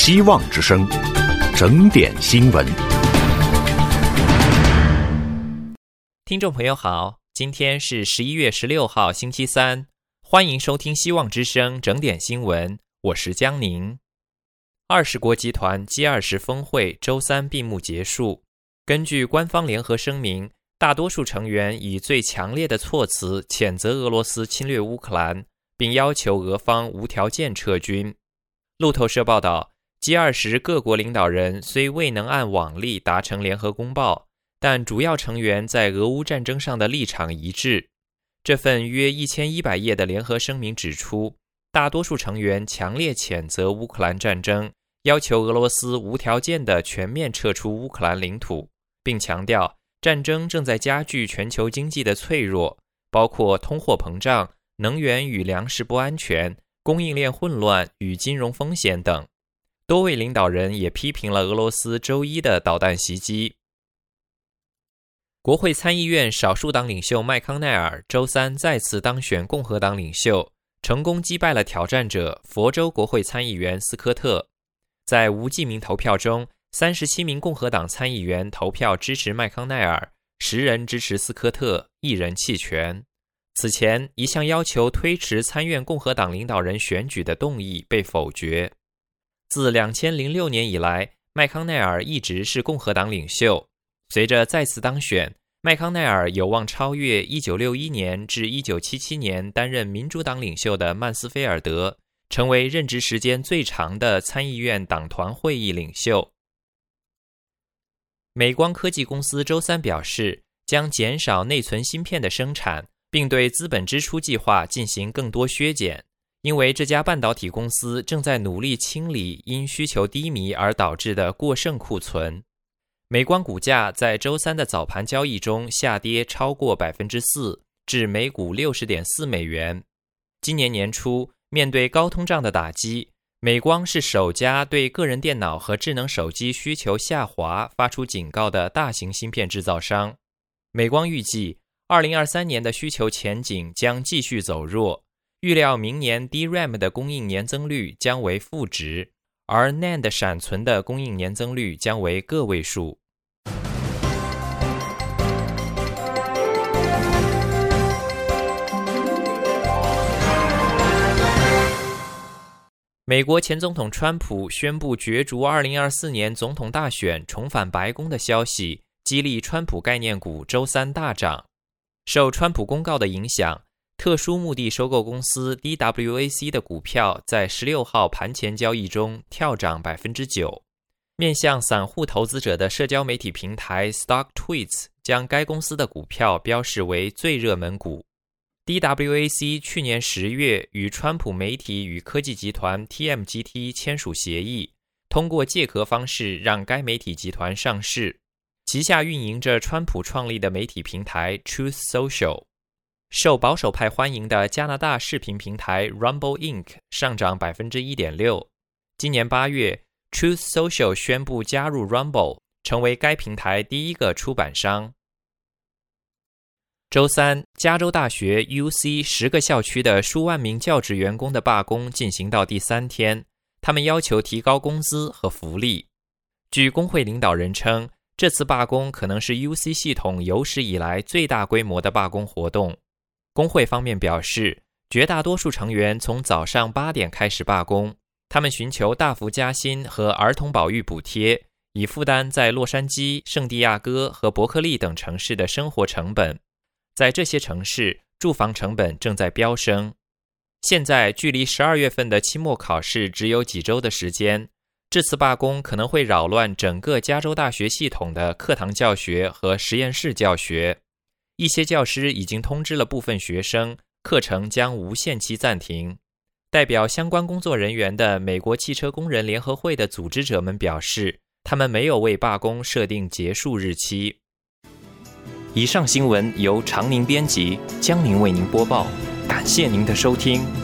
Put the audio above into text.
希望之声，整点新闻。 听众朋友好，今天是11月16号星期三，欢迎收听希望之声整点新闻，我是江宁。20国集团 G20 峰会周三闭幕结束，根据官方联合声明，大多数成员以最强烈的措辞谴责俄罗斯侵略乌克兰，并要求俄方无条件撤军。路透社报道， G20 各国领导人虽未能按往例达成联合公报，但主要成员在俄乌战争上的立场一致。这份约1100页的联合声明指出，大多数成员强烈谴责乌克兰战争，要求俄罗斯无条件地全面撤出乌克兰领土，并强调战争正在加剧全球经济的脆弱，包括通货膨胀、能源与粮食不安全、供应链混乱与金融风险等。多位领导人也批评了俄罗斯周一的导弹袭击。国会参议院少数党领袖麦康奈尔周三再次当选共和党领袖，成功击败了挑战者佛州国会参议员斯科特。在无记名投票中，37名共和党参议员投票支持麦康奈尔，10人支持斯科特，1人弃权。此前，一项要求推迟参院共和党领导人选举的动议被否决。自2006年以来，麦康奈尔一直是共和党领袖。随着再次当选，麦康奈尔有望超越1961年至1977年担任民主党领袖的曼斯菲尔德，成为任职时间最长的参议院党团会议领袖。美光科技公司周三表示，将减少内存芯片的生产，并对资本支出计划进行更多削减，因为这家半导体公司正在努力清理因需求低迷而导致的过剩库存。美光股价在周三的早盘交易中下跌超过 4%， 至每股 60.4 美元。今年年初，面对高通胀的打击，美光是首家对个人电脑和智能手机需求下滑发出警告的大型芯片制造商。美光预计2023年的需求前景将继续走弱，预料明年 DRAM 的供应年增率将为负值，而 NAND 闪存的供应年增率将为个位数。美国前总统川普宣布角逐2024年总统大选重返白宫的消息，激励川普概念股周三大涨。受川普公告的影响，特殊目的收购公司 DWAC 的股票在16号盘前交易中跳涨 9%。面向散户投资者的社交媒体平台 StockTwits 将该公司的股票标示为最热门股。DWAC 去年10月与川普媒体与科技集团 TMGT 签署协议，通过借壳方式让该媒体集团上市，旗下运营着川普创立的媒体平台 Truth Social。 受保守派欢迎的加拿大视频平台 Rumble Inc. 上涨 1.6%。 今年8月， Truth Social 宣布加入 Rumble， 成为该平台第一个出版商。周三，加州大学 UC 10个校区的数万名教职员工的罢工进行到第3天，他们要求提高工资和福利。据工会领导人称，这次罢工可能是 UC 系统有史以来最大规模的罢工活动。工会方面表示，绝大多数成员从早上8点开始罢工，他们寻求大幅加薪和儿童保育补贴，以负担在洛杉矶、圣地亚哥和伯克利等城市的生活成本。在这些城市，住房成本正在飙升。现在距离12月份的期末考试只有几周的时间，这次罢工可能会扰乱整个加州大学系统的课堂教学和实验室教学。一些教师已经通知了部分学生，课程将无限期暂停。代表相关工作人员的美国汽车工人联合会的组织者们表示，他们没有为罢工设定结束日期。以上新闻由常宁编辑，江宁为您播报，感谢您的收听。